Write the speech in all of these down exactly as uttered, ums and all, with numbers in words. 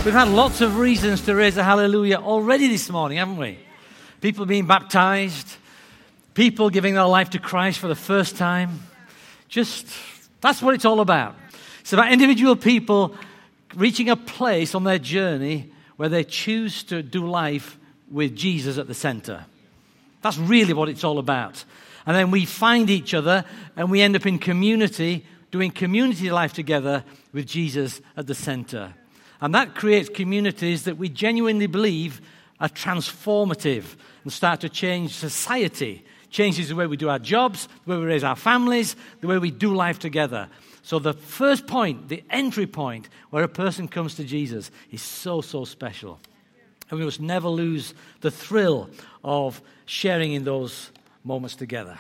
We've had lots of reasons to raise a hallelujah already this morning, haven't we? People being baptized, people giving their life to Christ for the first time. Just, that's what it's all about. It's about individual people reaching a place on their journey where they choose to do life with Jesus at the center. That's really what it's all about. And then we find each other and we end up in community, doing community life together with Jesus at the center. And that creates communities that we genuinely believe are transformative and start to change society. Changes the way we do our jobs, the way we raise our families, the way we do life together. So the first point, the entry point where a person comes to Jesus is so, so special. And we must never lose the thrill of sharing in those moments together.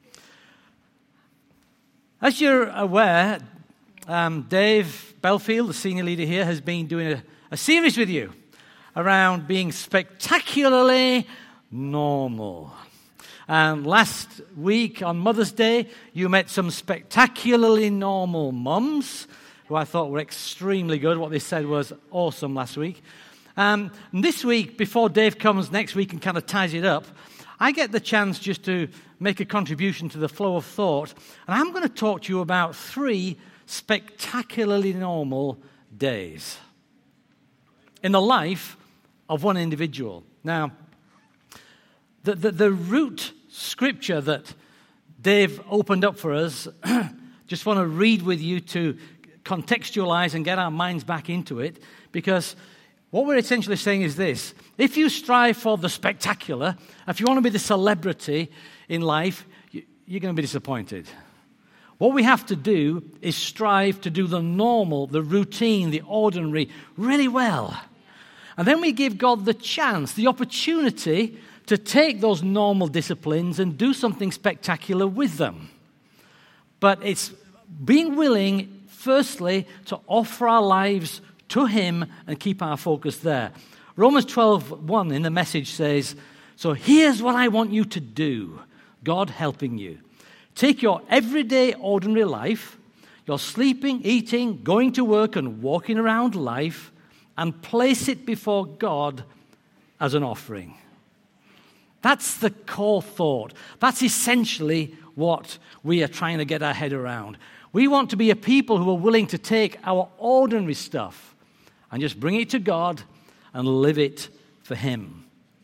As you're aware, um, Dave Belfield, the senior leader here, has been doing a, a series with you around being spectacularly normal. And last week on Mother's Day, you met some spectacularly normal mums who I thought were extremely good. What they said was awesome last week. Um, and this week, before Dave comes next week and kind of ties it up, I get the chance just to make a contribution to the flow of thought. And I'm going to talk to you about three spectacularly normal days in the life of one individual. Now, the, the, the root scripture that Dave opened up for us, just want to read with you to contextualize and get our minds back into it, because what we're essentially saying is this: if you strive for the spectacular, if you want to be the celebrity in life, you're going to be disappointed. What we have to do is strive to do the normal, the routine, the ordinary really well. And then we give God the chance, the opportunity to take those normal disciplines and do something spectacular with them. But it's being willing, firstly, to offer our lives to Him and keep our focus there. Romans twelve one in the Message says, "So here's what I want you to do," God helping you. "Take your everyday, ordinary life, your sleeping, eating, going to work, and walking around life, and place it before God as an offering." That's the core thought. That's essentially what we are trying to get our head around. We want to be a people who are willing to take our ordinary stuff and just bring it to God and live it for Him.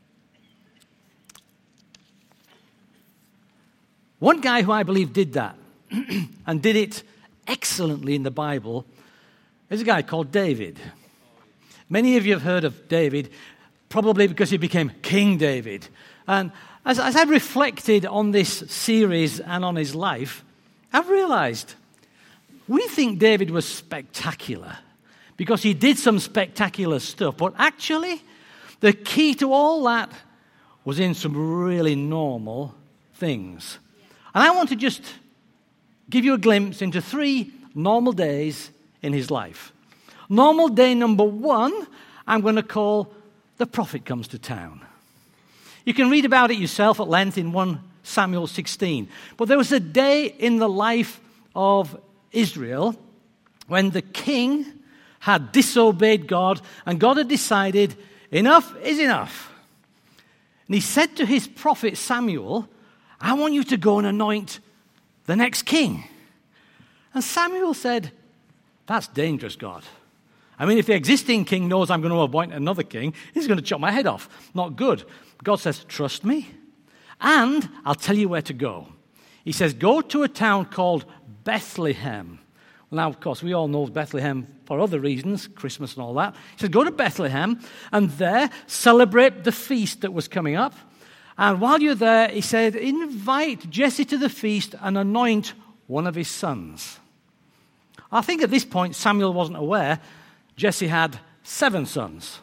One guy who I believe did that and did it excellently in the Bible is a guy called David. Many of you have heard of David, probably because he became King David. And as, as I've reflected on this series and on his life, I've realized we think David was spectacular because he did some spectacular stuff. But actually, the key to all that was in some really normal things. And I want to just give you a glimpse into three normal days in his life. Normal day number one, I'm going to call the prophet comes to town. You can read about it yourself at length in First Samuel sixteen. But there was a day in the life of Israel when the king had disobeyed God, and God had decided enough is enough. And he said to his prophet Samuel, "I want you to go and anoint the next king." And Samuel said, "That's dangerous, God. I mean, if the existing king knows I'm going to appoint another king, he's going to chop my head off. Not good." God says, "Trust me, and I'll tell you where to go." He says, "Go to a town called Bethlehem." Well, now, of course, we all know Bethlehem for other reasons, Christmas and all that. He says, "Go to Bethlehem, and there celebrate the feast that was coming up. And while you're there," he said, "invite Jesse to the feast and anoint one of his sons." I think at this point, Samuel wasn't aware Jesse had seven sons.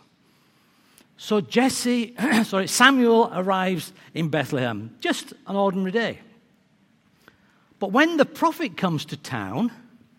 So Jesse, sorry, Samuel arrives in Bethlehem, just an ordinary day. But when the prophet comes to town,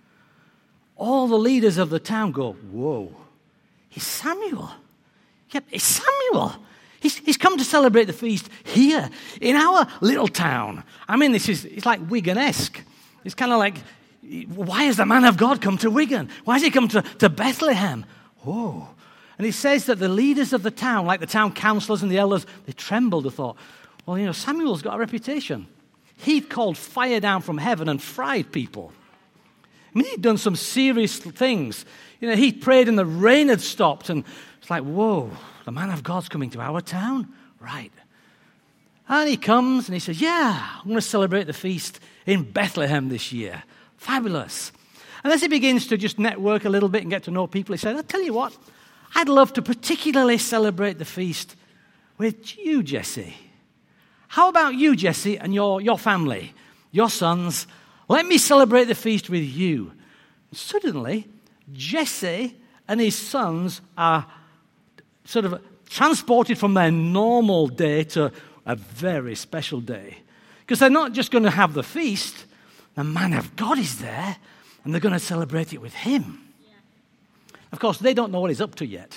all the leaders of the town go, "Whoa, he's Samuel. Yep, it's Samuel. He's, he's come to celebrate the feast here in our little town." I mean, this is it's like Wigan-esque. It's kind of like, why has the man of God come to Wigan? Why has he come to, to Bethlehem? Whoa. And it says that the leaders of the town, like the town councillors and the elders, they trembled and thought, well, you know, Samuel's got a reputation. He'd called fire down from heaven and fried people. I mean, he'd done some serious things. You know, he prayed and the rain had stopped. And it's like, whoa, the man of God's coming to our town? Right. And he comes and he says, yeah, I'm going to celebrate the feast in Bethlehem this year. Fabulous. And as he begins to just network a little bit and get to know people, he said, I'll tell you what, I'd love to particularly celebrate the feast with you, Jesse. How about you, Jesse, and your, your family, your sons? Let me celebrate the feast with you. Suddenly, Jesse and his sons are sort of transported from their normal day to a very special day. Because they're not just going to have the feast, the man of God is there, and they're going to celebrate it with him. Yeah. Of course, they don't know what he's up to yet.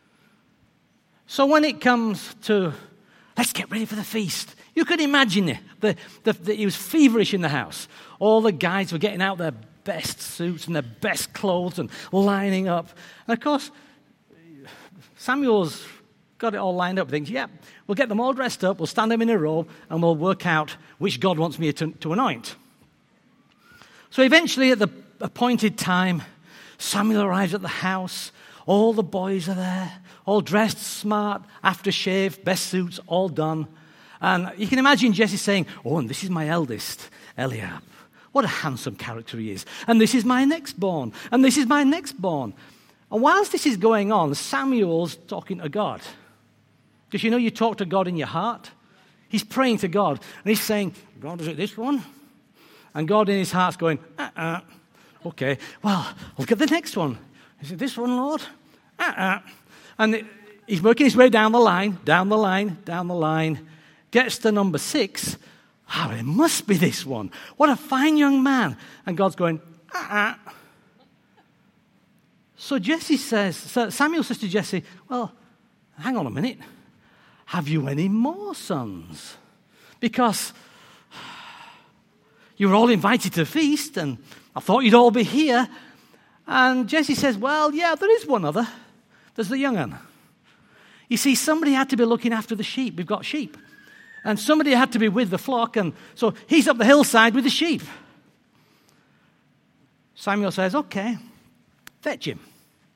So when it comes to, let's get ready for the feast, you could imagine it. The, the, the, he was feverish in the house. All the guys were getting out their best suits and their best clothes and lining up. And of course, Samuel's got it all lined up. Thinks, yeah, we'll get them all dressed up, we'll stand them in a row, and we'll work out which God wants me to, to anoint. So eventually, at the appointed time, Samuel arrives at the house. All the boys are there, all dressed smart, aftershave, best suits, all done. And you can imagine Jesse saying, oh, and this is my eldest, Eliab. What a handsome character he is. And this is my next born. And this is my next born. And whilst this is going on, Samuel's talking to God. Because you know you talk to God in your heart? He's praying to God. And he's saying, God, is it this one? And God in his heart's going, uh-uh. Okay, well, look at the next one. Is it this one, Lord? Uh-uh. And he's working his way down the line, down the line, down the line. Gets to number six. Oh, it must be this one. What a fine young man. And God's going, uh-uh. So Jesse says, so Samuel says to Jesse, well, hang on a minute. Have you any more sons? Because you were all invited to the feast, and I thought you'd all be here. And Jesse says, well, yeah, there is one other. There's the young one. You see, somebody had to be looking after the sheep. We've got sheep. And somebody had to be with the flock, and so he's up the hillside with the sheep. Samuel says, okay, fetch him.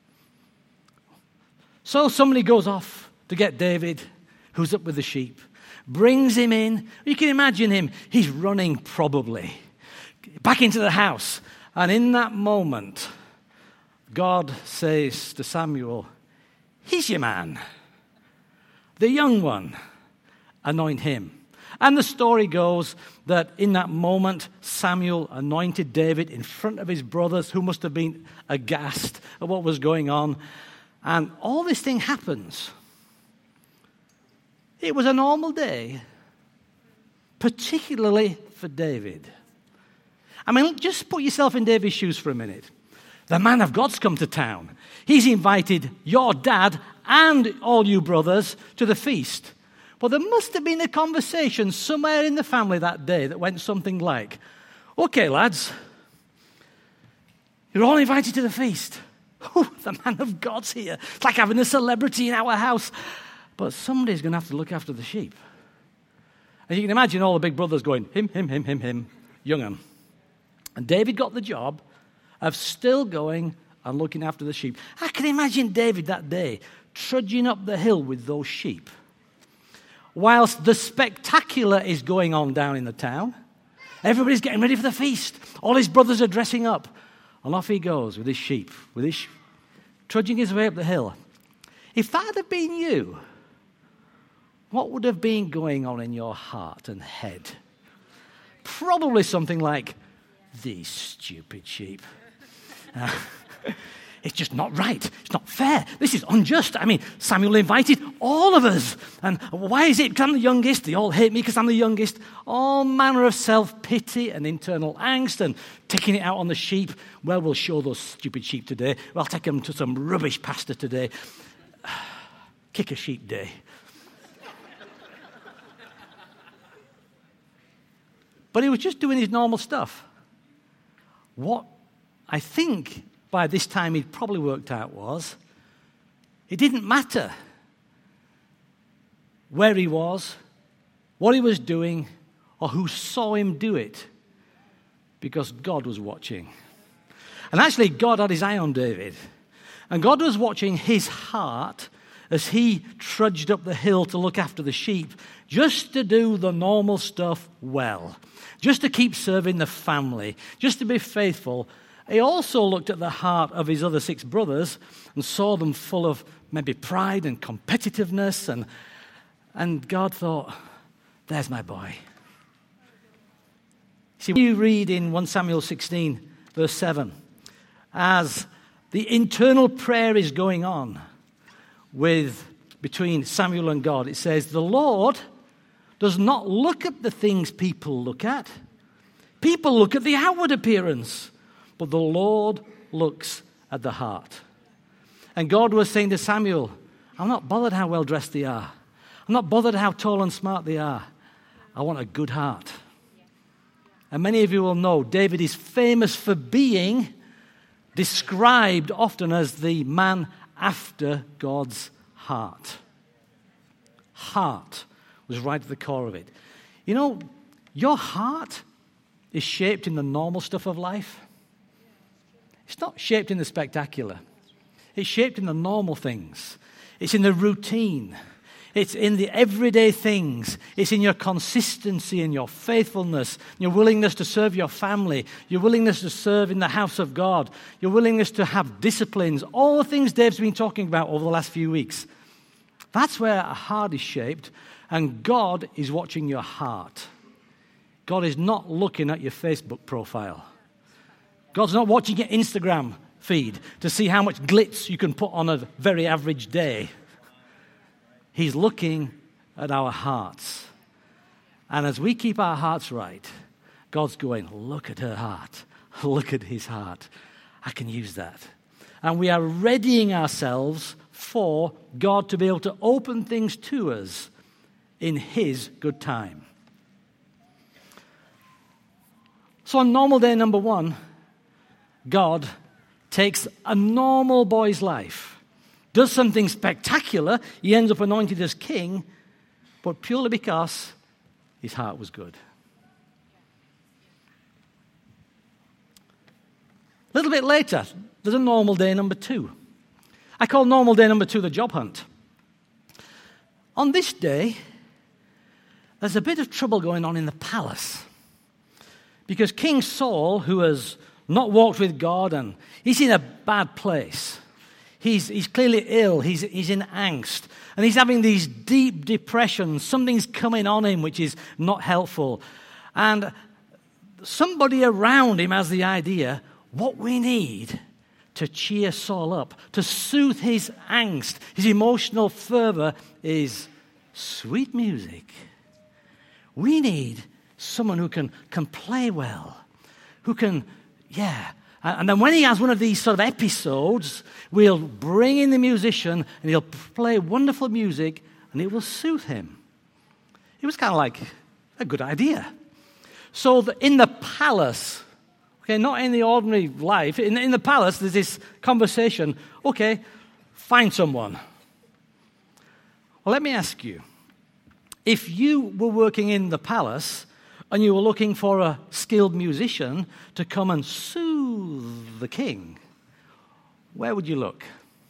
So somebody goes off to get David, who's up with the sheep, brings him in. You can imagine him. He's running probably back into the house. And in that moment, God says to Samuel, he's your man, the young one. Anoint him. And the story goes that in that moment, Samuel anointed David in front of his brothers, who must have been aghast at what was going on. And all this thing happens. It was a normal day, particularly for David. I mean, just put yourself in David's shoes for a minute. The man of God's come to town. He's invited your dad and all you brothers to the feast. Well, there must have been a conversation somewhere in the family that day that went something like, okay, lads, you're all invited to the feast. Oh, the man of God's here. It's like having a celebrity in our house. But somebody's going to have to look after the sheep. And you can imagine all the big brothers going, him, him, him, him, him, young un. And David got the job of still going and looking after the sheep. I can imagine David that day trudging up the hill with those sheep, whilst the spectacular is going on down in the town. Everybody's getting ready for the feast. All his brothers are dressing up. And off he goes with his sheep, with his sh- trudging his way up the hill. If that had been you, what would have been going on in your heart and head? Probably something like, these stupid sheep. Uh, It's just not right. It's not fair. This is unjust. I mean, Samuel invited all of us. And why is it because I'm the youngest? They all hate me because I'm the youngest. All manner of self-pity and internal angst and taking it out on the sheep. Well, we'll show those stupid sheep today. Well, I'll take them to some rubbish pasture today. Kick a sheep day. But he was just doing his normal stuff. What I think by this time he'd probably worked out was, It didn't matter where he was, what he was doing, or who saw him do it, because God was watching. And actually, God had his eye on David. And God was watching his heart as he trudged up the hill to look after the sheep, just to do the normal stuff well, just to keep serving the family, just to be faithful. He also looked at the heart of his other six brothers and saw them full of maybe pride and competitiveness. And, and God thought, there's my boy. See, when you read in First Samuel sixteen, verse seven, as the internal prayer is going on with between Samuel and God, it says, the Lord does not look at the things people look at. People look at the outward appearance, but the Lord looks at the heart. And God was saying to Samuel, I'm not bothered how well dressed they are. I'm not bothered how tall and smart they are. I want a good heart. And many of you will know David is famous for being described often as the man after God's heart. Heart was right at the core of it. You know, your heart is shaped in the normal stuff of life. It's not shaped in the spectacular. It's shaped in the normal things. It's in the routine. It's in the everyday things. It's in your consistency and your faithfulness, your willingness to serve your family, your willingness to serve in the house of God, your willingness to have disciplines, all the things Dave's been talking about over the last few weeks. That's where a heart is shaped, and God is watching your heart. God is not looking at your Facebook profile. God's not watching your Instagram feed to see how much glitz you can put on a very average day. He's looking at our hearts. And as we keep our hearts right, God's going, look at her heart. Look at his heart. I can use that. And we are readying ourselves for God to be able to open things to us in his good time. So on normal day number one, God takes a normal boy's life, does something spectacular, he ends up anointed as king, but purely because his heart was good. A little bit later, there's a normal day number two. I call normal day number two the job hunt. On this day, there's a bit of trouble going on in the palace, because King Saul, who has not walked with God, and he's in a bad place. He's, he's clearly ill. He's, he's in angst. And he's having these deep depressions. Something's coming on him which is not helpful. And somebody around him has the idea, what we need to cheer Saul up, to soothe his angst, his emotional fervor, is sweet music. We need someone who can, can play well, who can, yeah. And then when he has one of these sort of episodes, we'll bring in the musician and he'll play wonderful music and it will soothe him. It was kind of like a good idea. So the, in the palace, okay, not in the ordinary life, in, in the palace there's this conversation, okay, find someone. Well, let me ask you, if you were working in the palace and you were looking for a skilled musician to come and soothe the king, where would you look?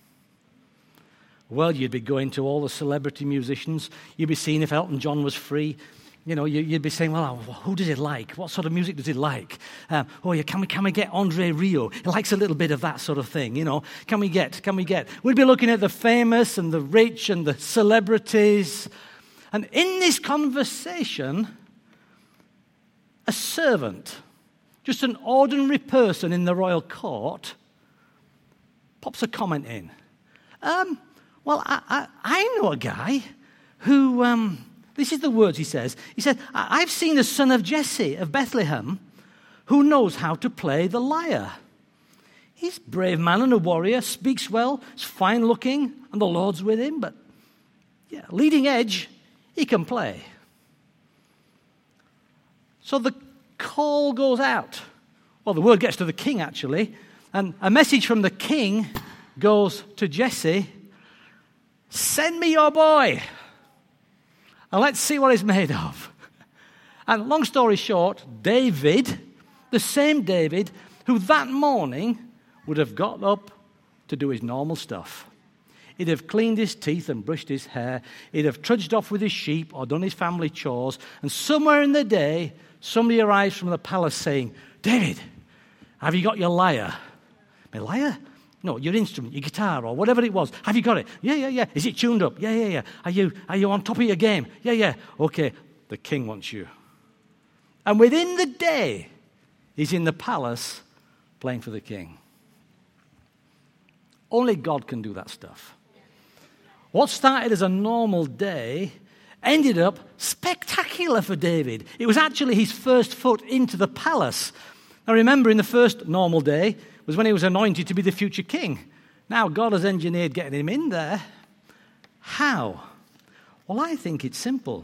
Well, you'd be going to all the celebrity musicians. You'd be seeing if Elton John was free. You know, you'd be saying, well, who does he like? What sort of music does he like? Um, oh, yeah, can we can we get Andre Rio? He likes a little bit of that sort of thing, you know. Can we get, can we get? We'd be looking at the famous and the rich and the celebrities. And in this conversation, a servant, just an ordinary person in the royal court, pops a comment in. Um, well, I, I, I know a guy who, um, this is the words he says. He said, I've seen a son of Jesse of Bethlehem who knows how to play the lyre. He's a brave man and a warrior, speaks well, is fine looking, and the Lord's with him, but yeah, leading edge, he can play. So the call goes out. Well, the word gets to the king, actually. And a message from the king goes to Jesse. send me your boy, and let's see what he's made of. And long story short, David, the same David who that morning would have got up to do his normal stuff. He'd have cleaned his teeth and brushed his hair. He'd have trudged off with his sheep or done his family chores. And somewhere in the day, somebody arrives from the palace saying, David, have you got your lyre? My lyre? No, your instrument, your guitar or whatever it was. Have you got it? Yeah, yeah, yeah. Is it tuned up? Yeah, yeah, yeah. Are you, are you on top of your game? Yeah, yeah. Okay, the king wants you. And within the day, he's in the palace playing for the king. Only God can do that stuff. What started as a normal day ended up spectacular for David. It was actually his first foot into the palace. Now remember, in the first normal day was when he was anointed to be the future king. Now God has engineered getting him in there. How? Well, I think it's simple.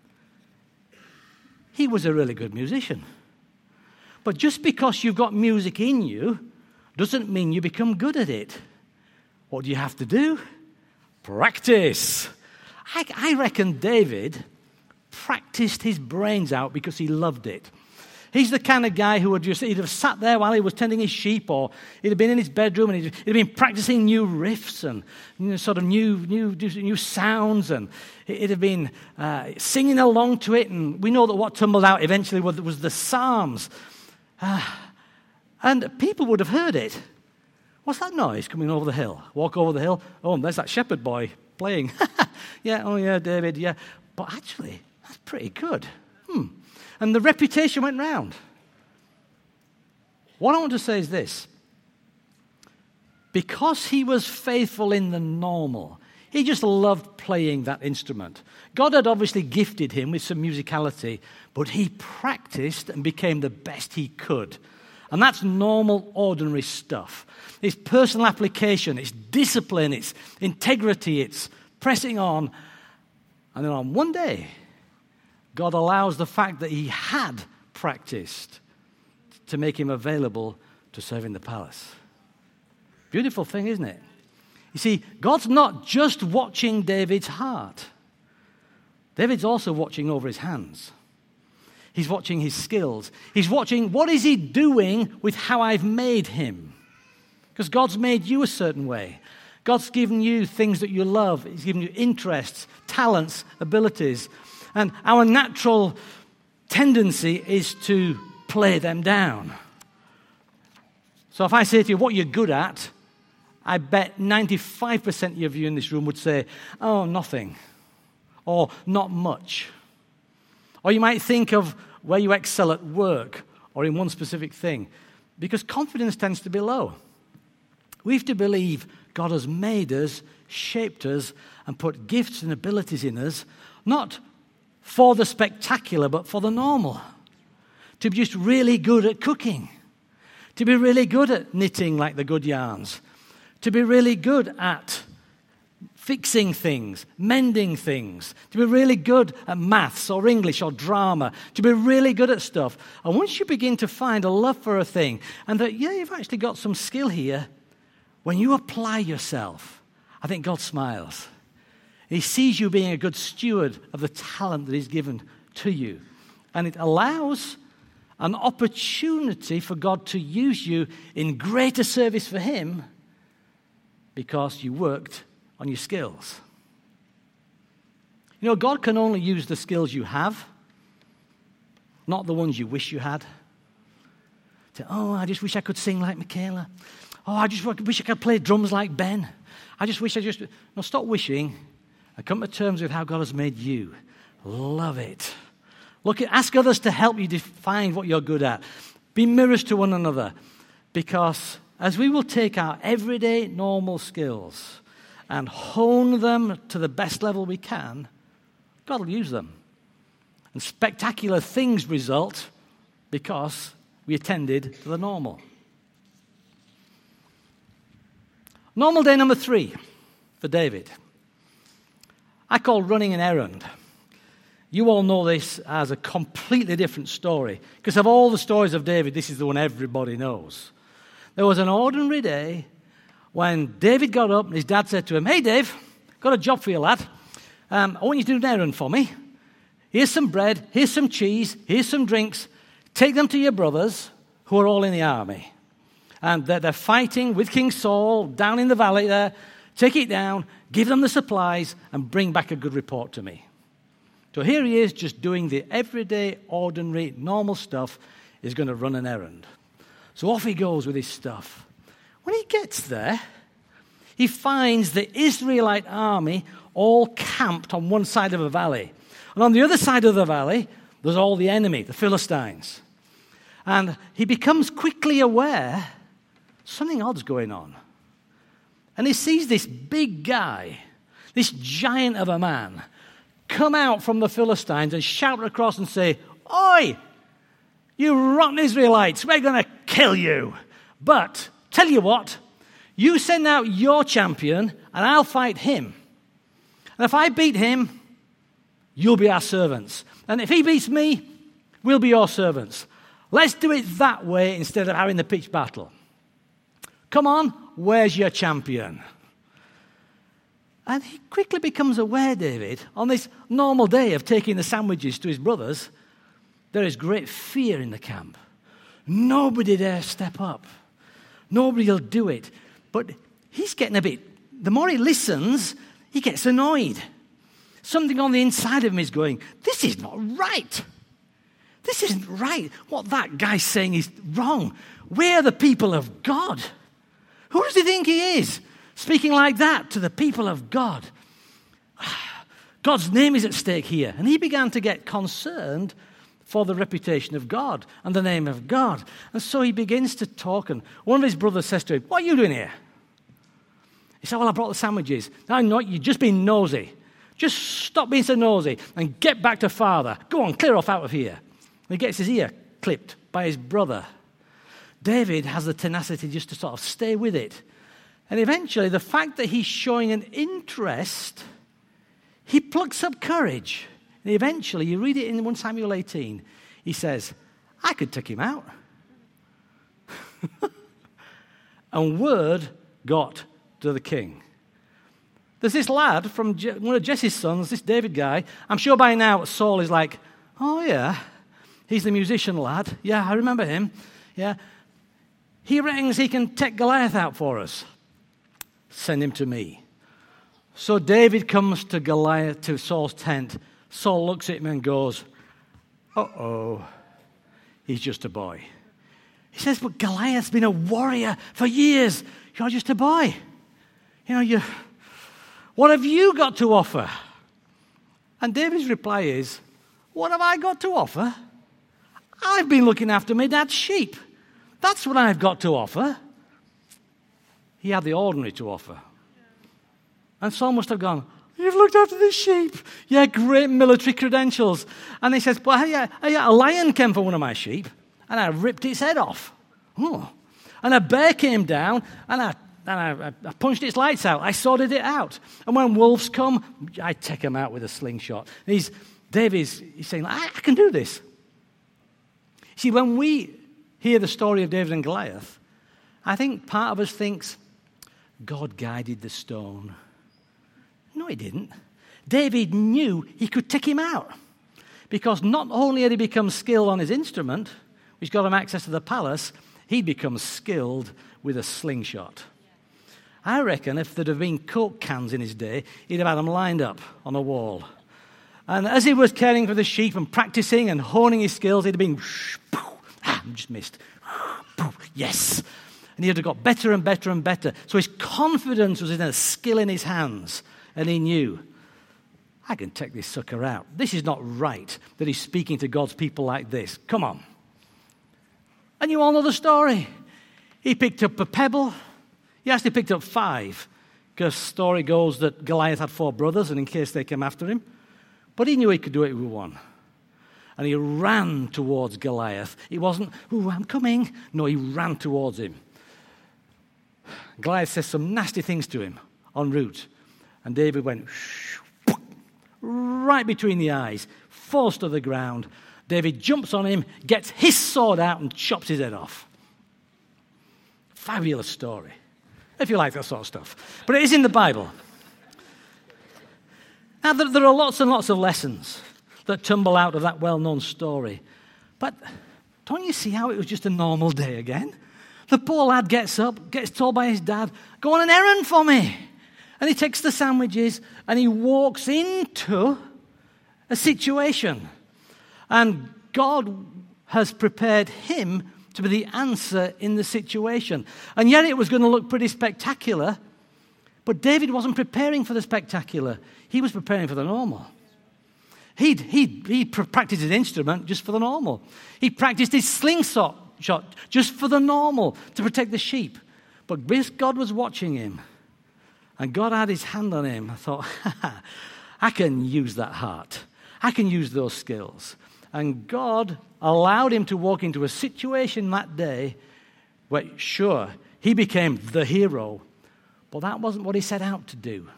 He was a really good musician. But just because you've got music in you doesn't mean you become good at it. What do you have to do? Practice. I, I reckon David practiced his brains out because he loved it. He's the kind of guy who would just he'd have sat there while he was tending his sheep, or he'd have been in his bedroom and he'd, he'd have been practicing new riffs and you know, sort of new, new, new sounds, and he'd have been uh, singing along to it. And we know that what tumbled out eventually was, was the Psalms, uh, and people would have heard it. What's that noise coming over the hill? Walk over the hill. Oh, there's that shepherd boy playing. yeah, oh yeah, David, yeah. But actually, that's pretty good. Hmm. And the reputation went round. What I want to say is this. Because he was faithful in the normal, he just loved playing that instrument. God had obviously gifted him with some musicality, but he practiced and became the best he could. And that's normal, ordinary stuff. It's personal application, it's discipline, it's integrity, it's pressing on. And then on one day, God allows the fact that he had practiced to make him available to serve in the palace. Beautiful thing, isn't it? You see, God's not just watching David's heart. David's also watching over his hands. He's watching his skills. He's watching what is he doing with how I've made him. Because God's made you a certain way. God's given you things that you love. He's given you interests, talents, abilities. And our natural tendency is to play them down. So if I say to you, what you're good at, I bet ninety-five percent of you in this room would say, oh, nothing. Or not much. Or you might think of where you excel at work or in one specific thing. Because confidence tends to be low. We have to believe God has made us, shaped us, and put gifts and abilities in us, not for the spectacular, but for the normal. To be just really good at cooking. To be really good at knitting like the good yarns. To be really good at fixing things, mending things. To be really good at maths or English or drama. To be really good at stuff. And once you begin to find a love for a thing, and that, yeah, you've actually got some skill here, when you apply yourself, I think God smiles. He sees you being a good steward of the talent that he's given to you. And it allows an opportunity for God to use you in greater service for him because you worked on your skills. You know, God can only use the skills you have, not the ones you wish you had. Say, oh, I just wish I could sing like Michaela. Oh, I just wish I could play drums like Ben. I just wish I just... No, stop wishing and come to terms with how God has made you. Love it. Look at, ask others to help you define what you're good at. Be mirrors to one another. Because as we will take our everyday normal skills and hone them to the best level we can, God will use them. And spectacular things result because we attended to the normal. Normal day number three for David. I call running an errand. You all know this as a completely different story. Because of all the stories of David, this is the one everybody knows. There was an ordinary day when David got up and his dad said to him, hey, Dave, got a job for you, lad. Um, I want you to do an errand for me. Here's some bread, here's some cheese, here's some drinks. Take them to your brothers who are all in the army. And they're, they're fighting with King Saul down in the valley there. Take it down, give them the supplies, and bring back a good report to me. So here he is just doing the everyday, ordinary, normal stuff. He's going to run an errand. So off he goes with his stuff. When he gets there, he finds the Israelite army all camped on one side of a valley. And on the other side of the valley, there's all the enemy, the Philistines. And he becomes quickly aware something odd's going on. And he sees this big guy, this giant of a man, come out from the Philistines and shout across and say, "Oi, you rotten Israelites, we're going to kill you. But tell you what, you send out your champion and I'll fight him. And if I beat him, you'll be our servants. And if he beats me, we'll be your servants. Let's do it that way instead of having the pitched battle. Come on, where's your champion?" And he quickly becomes aware, David, on this normal day of taking the sandwiches to his brothers, there is great fear in the camp. Nobody dare step up. Nobody will do it. But he's getting a bit, the more he listens, he gets annoyed. Something on the inside of him is going, this is not right. This isn't right. What that guy's saying is wrong. We're the people of God. Who does he think he is? Speaking like that to the people of God. God's name is at stake here. And he began to get concerned for the reputation of God and the name of God. And so he begins to talk, and one of his brothers says to him, "What are you doing here?" He said, "Well, I brought the sandwiches." "No, no, you've just been nosy. Just stop being so nosy and get back to father. Go on, clear off out of here." And he gets his ear clipped by his brother. David has the tenacity just to sort of stay with it. And eventually, the fact that he's showing an interest, he plucks up courage. And eventually, you read it in First Samuel eighteen, he says, "I could take him out." And word got to the king. There's this lad from Je- one of Jesse's sons, this David guy. I'm sure by now Saul is like, "Oh yeah, he's the musician lad. Yeah, I remember him. Yeah, he reckons he can take Goliath out for us. Send him to me." So David comes to Goliath, to Saul's tent. Saul looks at him and goes, "Uh-oh, he's just a boy." He says, "But Goliath's been a warrior for years. You're just a boy. You know, you. What have you got to offer?" And David's reply is, "What have I got to offer? I've been looking after my dad's sheep. That's what I've got to offer." He had the ordinary to offer. And Saul must have gone, "You've looked after the sheep. Yeah, great military credentials." And he says, "Well, yeah, yeah, a lion came for one of my sheep, and I ripped its head off. Oh. And a bear came down, and I and I, I punched its lights out. I sorted it out. And when wolves come, I take them out with a slingshot." And he's, David's he's saying, I, I can do this. See, when we hear the story of David and Goliath, I think part of us thinks, God guided the stone. No, he didn't. David knew he could take him out. Because not only had he become skilled on his instrument, which got him access to the palace, he'd become skilled with a slingshot. I reckon if there'd have been Coke cans in his day, he'd have had them lined up on a wall. And as he was caring for the sheep and practicing and honing his skills, he'd have been, ah, just missed. Yes. And he'd have got better and better and better. So his confidence was in a skill in his hands. And he knew, I can take this sucker out. This is not right that he's speaking to God's people like this. Come on. And you all know the story. He picked up a pebble. He actually picked up five. Because the story goes that Goliath had four brothers, and in case they came after him. But he knew he could do it with one. And he ran towards Goliath. He wasn't, ooh, I'm coming. No, he ran towards him. Goliath says some nasty things to him en route. And David went right between the eyes, falls to the ground. David jumps on him, gets his sword out and chops his head off. Fabulous story, if you like that sort of stuff. But it is in the Bible. Now, there, there are lots and lots of lessons that tumble out of that well-known story. But don't you see how it was just a normal day again? The poor lad gets up, gets told by his dad, go on an errand for me. And he takes the sandwiches and he walks into a situation. And God has prepared him to be the answer in the situation. And yet it was going to look pretty spectacular. But David wasn't preparing for the spectacular. He was preparing for the normal. He'd, he'd, he practiced his instrument just for the normal. He practiced his slingshot shot just for the normal, to protect the sheep. But God was watching him. And God had his hand on him. I thought, I can use that heart. I can use those skills. And God allowed him to walk into a situation that day where, sure, he became the hero. But that wasn't what he set out to do.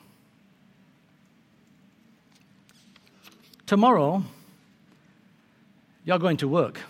Tomorrow, you're going to work.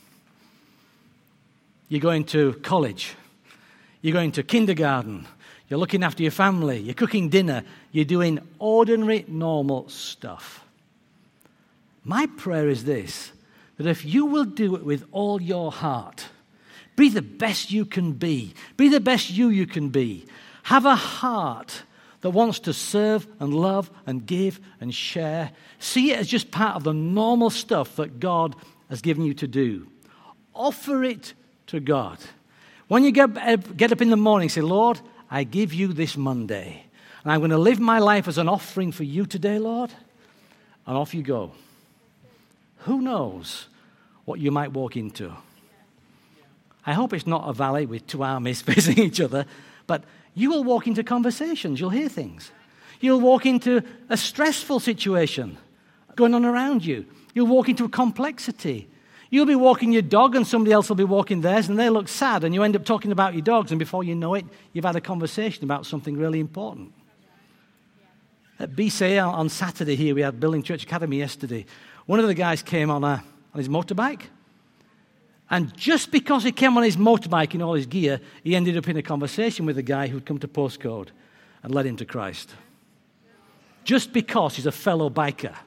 You're going to college. You're going to kindergarten. You're looking after your family. You're cooking dinner. You're doing ordinary, normal stuff. My prayer is this, that if you will do it with all your heart, be the best you can be. Be the best you you can be. Have a heart that wants to serve and love and give and share. See it as just part of the normal stuff that God has given you to do. Offer it to God. When you get, get up in the morning, say, Lord, I give you this Monday. And I'm going to live my life as an offering for you today, Lord. And off you go. Who knows what you might walk into? I hope it's not a valley with two armies facing each other, but you will walk into conversations. You'll hear things. You'll walk into a stressful situation going on around you. You'll walk into a complexity. You'll be walking your dog and somebody else will be walking theirs and they look sad and you end up talking about your dogs and before you know it, you've had a conversation about something really important. At B C A on Saturday here, we had Building Church Academy yesterday. One of the guys came on, a, on his motorbike. And just because he came on his motorbike in all his gear, he ended up in a conversation with a guy who'd come to Postcode and led him to Christ. Just because he's a fellow biker.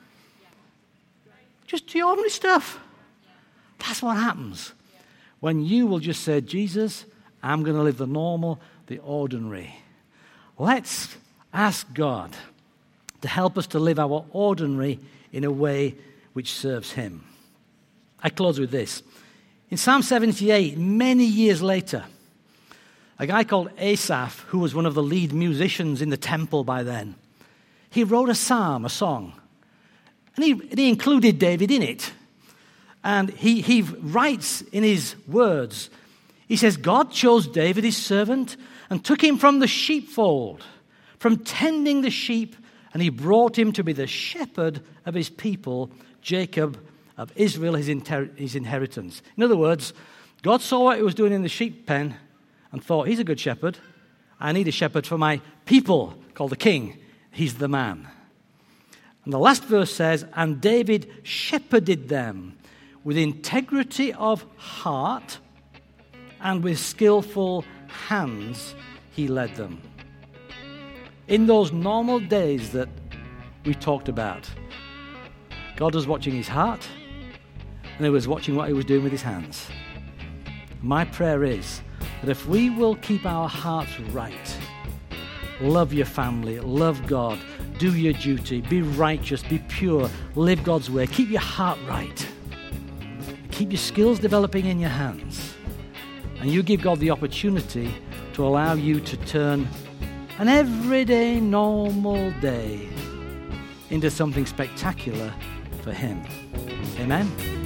Just the ordinary stuff. That's what happens when you will just say, Jesus, I'm going to live the normal, the ordinary. Let's ask God to help us to live our ordinary in a way which serves him. I close with this. In Psalm seventy-eight, many years later, a guy called Asaph, who was one of the lead musicians in the temple by then, he wrote a psalm, a song. And he, and he included David in it. And he, he writes in his words, he says, God chose David, his servant, and took him from the sheepfold, from tending the sheep, and he brought him to be the shepherd of his people, Jacob, of Israel, his, inter- his inheritance. In other words, God saw what he was doing in the sheep pen and thought, he's a good shepherd. I need a shepherd for my people, called the king. He's the man. And the last verse says, and David shepherded them with integrity of heart and with skillful hands he led them. In those normal days that we talked about, God was watching his heart and he was watching what he was doing with his hands. My prayer is that if we will keep our hearts right, love your family, love God, do your duty, be righteous, be pure, live God's way, keep your heart right, keep your skills developing in your hands, and you give God the opportunity to allow you to turn an everyday, normal day into something spectacular for him. Amen?